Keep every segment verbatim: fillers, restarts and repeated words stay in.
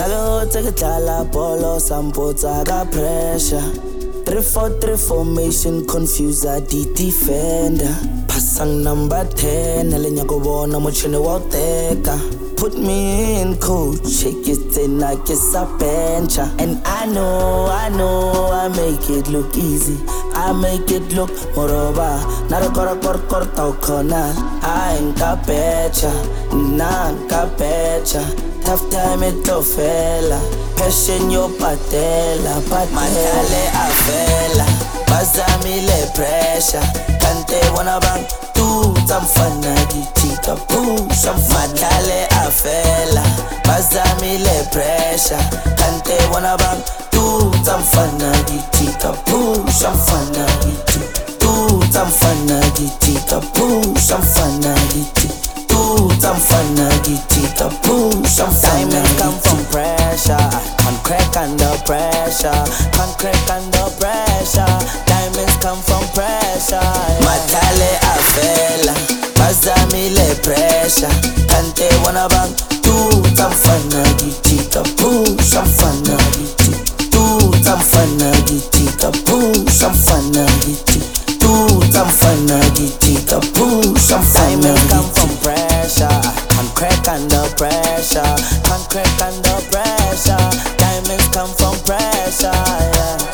Nagaho take dlala bolo sampotsa ka pressure. three four three formation confuser di defender. Pasang number ten elenya go bona mochine wa teka. Put me in coach, shake it in like it's a bench. And I know, I know, I make it look easy. I make it look moroba. Nara kora kor kor tau kona. I ain't got betcha, nah, got betcha. Tough time it to fella. Passion yo patela, but matale a fella. Bazami le pressure. Kante wana bang. Tamfana gitika push matale afela bazami le pressure kante wana bang tu tamfana gitika push amfana giti tu tamfana gitika push amfana giti tu tamfana gitika push amfana. Diamonds come from pressure, can't crack under pressure, can't crack under pressure. Diamonds come from pressure, matale afela bazami le pressure kante wana bang tu tamfana gitika push amfana giti tu tamfana gitika push amfana giti tu tamfana gitika push amfana. Diamonds come from pressure, can't crack under pressure, can't crack under pressure. Diamonds come from pressure, yeah.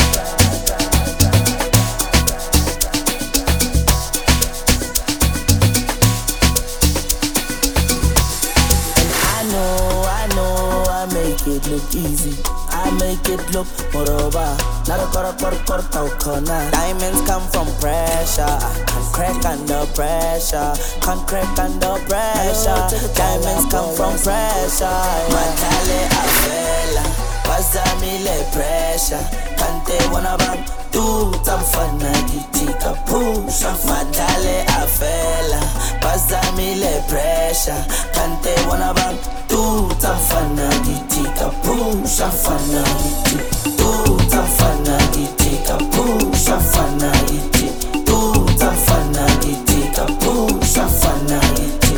Make it look easy, I make it look moroba. Nara kora kor kor tau kona. Diamonds come from pressure, can't crack under pressure, can't crack under pressure. Diamonds come from pressure, matale afela bazami le pressure kante wana bang tu tamfana gitika push matale afela bazami le pressure kante wana bang tu tamfana gitika push amfana giti tu tamfana gitika push amfana giti tu tamfana gitika push amfana giti.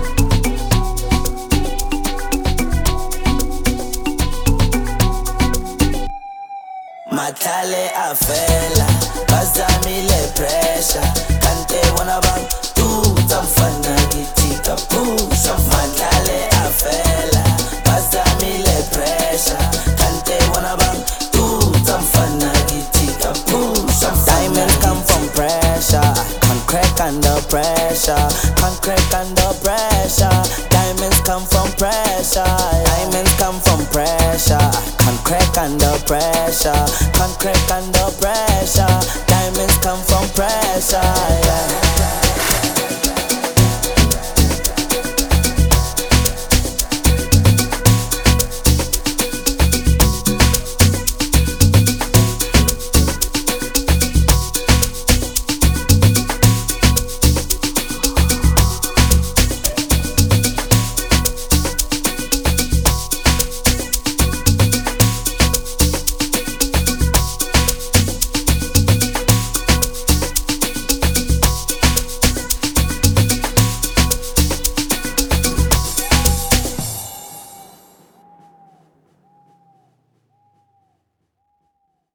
Matale afela bazami le pressure kante wana bang tu tamfana gitika push matale afela bazami le pressure kante wana bang tu tamfana gitika push. Diamonds come from pressure, can't crack under pressure, can't crack under pressure. Diamonds come from pressure, diamonds come from pressure, can't crack under pressure, can't crack under pressure. Diamonds come from pressure, yeah.